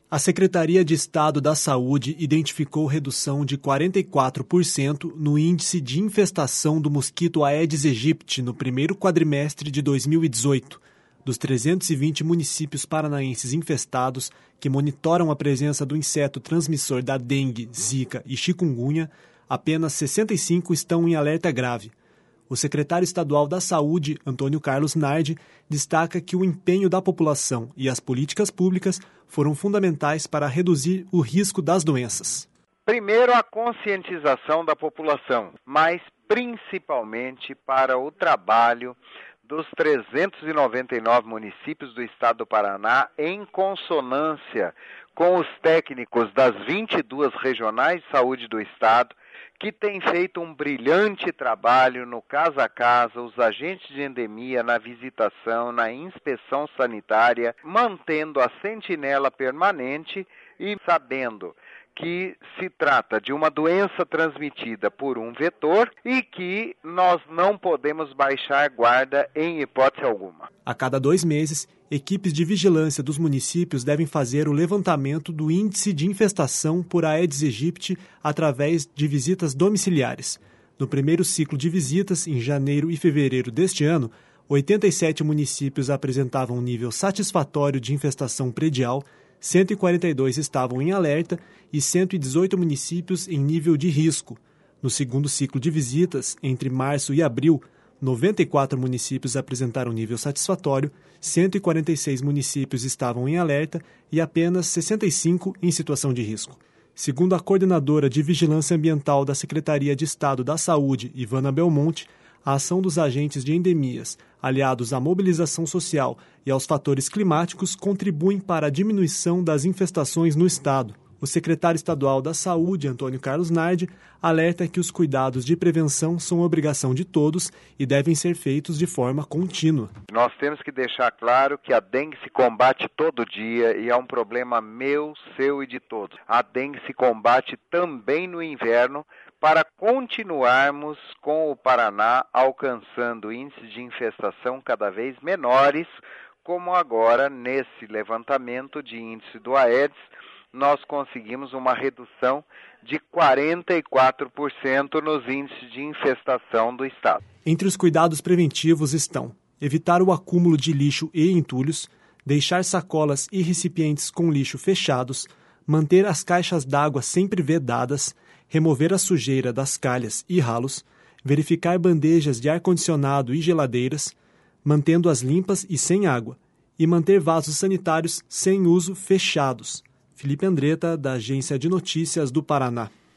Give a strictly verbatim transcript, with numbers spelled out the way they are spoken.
A Secretaria de Estado da Saúde identificou redução de quarenta e quatro por cento no índice de infestação do mosquito Aedes aegypti no primeiro quadrimestre de dois mil e dezoito. Dos trezentos e vinte municípios paranaenses infestados que monitoram a presença do inseto transmissor da dengue, zika e chikungunya, apenas sessenta e cinco estão em alerta grave. O secretário estadual da Saúde, Antônio Carlos Nardi, destaca que o empenho da população e as políticas públicas foram fundamentais para reduzir o risco das doenças. Primeiro, a conscientização da população, mas principalmente para o trabalho dos trezentos e noventa e nove municípios do estado do Paraná, em consonância com os técnicos das vinte e duas regionais de saúde do estado, que têm feito um brilhante trabalho no casa a casa, os agentes de endemia, na visitação, na inspeção sanitária, mantendo a sentinela permanente e sabendo que se trata de uma doença transmitida por um vetor e que nós não podemos baixar guarda em hipótese alguma. A cada dois meses, equipes de vigilância dos municípios devem fazer o levantamento do índice de infestação por Aedes aegypti através de visitas domiciliares. No primeiro ciclo de visitas, em janeiro e fevereiro deste ano, oitenta e sete municípios apresentavam um nível satisfatório de infestação predial, cento e quarenta e dois estavam em alerta e cento e dezoito municípios em nível de risco. No segundo ciclo de visitas, entre março e abril, noventa e quatro municípios apresentaram nível satisfatório, cento e quarenta e seis municípios estavam em alerta e apenas sessenta e cinco em situação de risco. Segundo a coordenadora de Vigilância Ambiental da Secretaria de Estado da Saúde, Ivana Belmonte, a ação dos agentes de endemias, aliados à mobilização social e aos fatores climáticos, contribuem para a diminuição das infestações no estado. O secretário estadual da Saúde, Antônio Carlos Nardi, alerta que os cuidados de prevenção são obrigação de todos e devem ser feitos de forma contínua. Nós temos que deixar claro que a dengue se combate todo dia e é um problema meu, seu e de todos. A dengue se combate também no inverno para continuarmos com o Paraná alcançando índices de infestação cada vez menores, como agora nesse levantamento de índice do Aedes, nós conseguimos uma redução de quarenta e quatro por cento nos índices de infestação do estado. Entre os cuidados preventivos estão evitar o acúmulo de lixo e entulhos, deixar sacolas e recipientes com lixo fechados, manter as caixas d'água sempre vedadas, remover a sujeira das calhas e ralos, verificar bandejas de ar-condicionado e geladeiras, mantendo-as limpas e sem água, e manter vasos sanitários sem uso fechados. Felipe Andretta, da Agência de Notícias do Paraná.